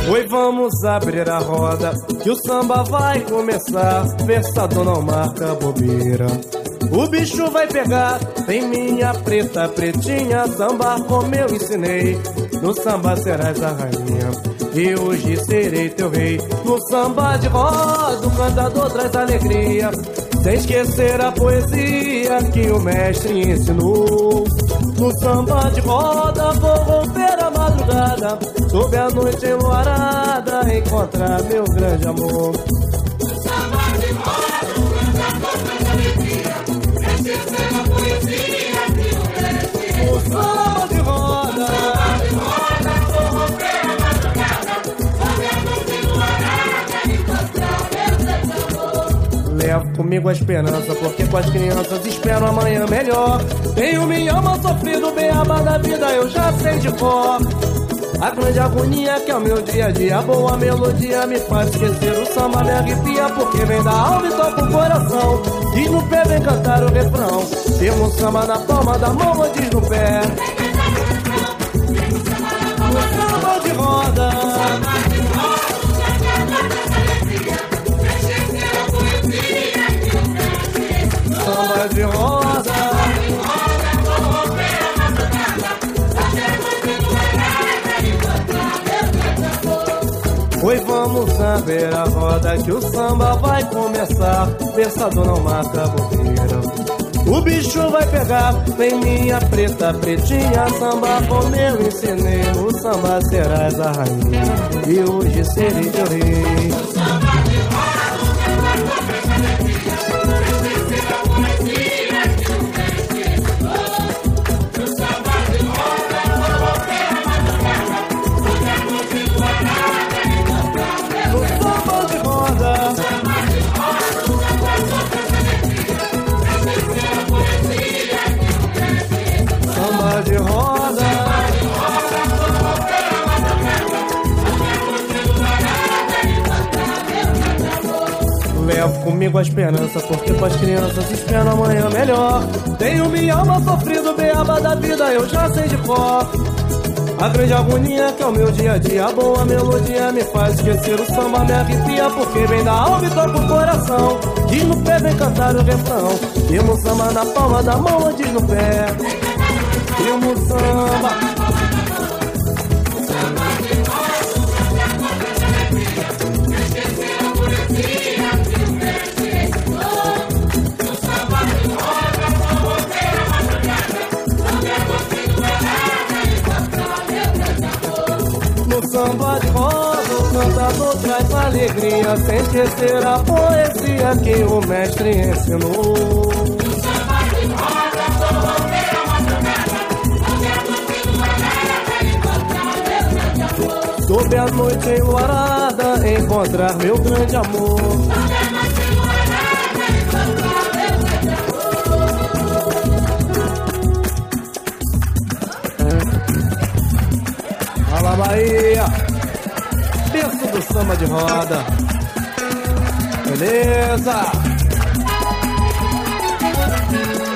Oi, vamos abrir a roda, que o samba vai começar. Versador não marca bobeira, o bicho vai pegar. Tem minha preta, pretinha, samba como eu ensinei. No samba serás a rainha, e hoje serei teu rei. No samba de roda, o cantador traz alegria, sem esquecer a poesia que o mestre ensinou. No samba de roda vou romper a madrugada, sob a noite enluarada, encontrar meu grande amor. No samba de roda o cantador traz alegria, sem esquecer a poesia que o mestre ensinou. No samba de roda vou romper a madrugada, sob a noite enluarada, encontrar meu grande amor. levo comigo a esperança, porque com as crianças espero amanhã melhor. Tenho minha alma sofrido, beaba da vida eu já sei de cor. A grande agonia que é o meu dia a dia, a boa melodia me faz esquecer. O samba me arrepia porque vem da alma e toca o coração. Diz no pé, vem cantar o refrão. Temos samba na palma da mão ou diz no pé. No samba de roda, samba de roda. Oi, vamos saber a roda que o samba vai começar. Versador não marca bobeira, o bicho vai pegar. Vem minha preta, pretinha, samba como eu ensinei. No samba serás a rainha, e hoje serei teu rei. De roda, levo comigo a esperança, porque com as crianças espero amanhã melhor. Tenho minha alma sofrido, beaba da vida eu já sei de cor. A grande agonia que é o meu dia a dia, a boa melodia me faz esquecer. O samba me arrepia porque vem da alma e toca o coração. Diz no pé, vem cantar o refrão. Temos samba na palma da mão ou diz no pé. Temos samba. No samba de roda, o cantador traz alegria, sem esquecer a poesia que o mestre ensinou. Sob a noite enluarada, encontrar meu grande amor. Fala Bahia, berço do samba de roda. Beleza?